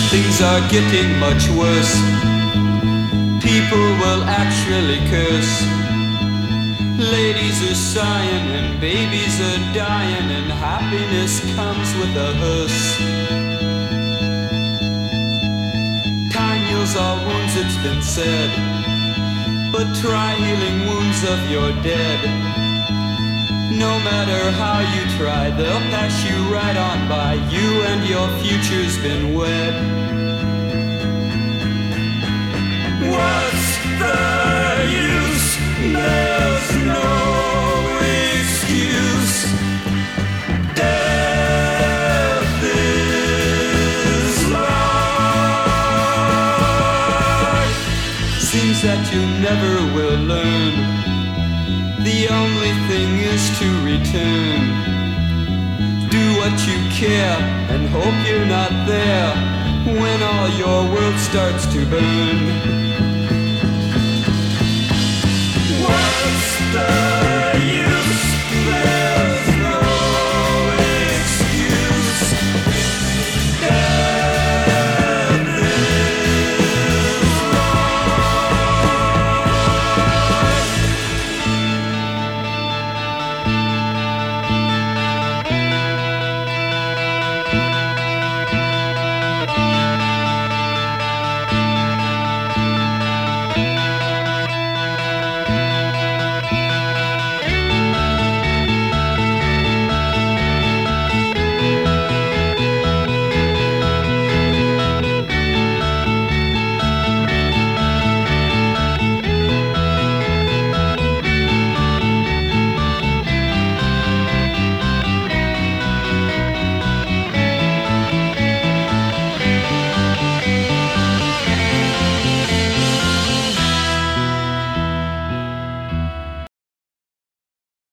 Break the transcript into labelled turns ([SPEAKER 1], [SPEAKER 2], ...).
[SPEAKER 1] Things are getting much worse. People will actually curse. Ladies are sighing and babies are dying, and happiness comes with a hearse. Time heals all wounds, it's been said, but try healing wounds of your dead. No matter how you try, they'll pass you right on by. You and your future's been wed. What's the use? There's no excuse. Death is life. Seems that you never will learn. The only thing is to return. Do what you care and hope you're not there when all your world starts to burn. What's the use?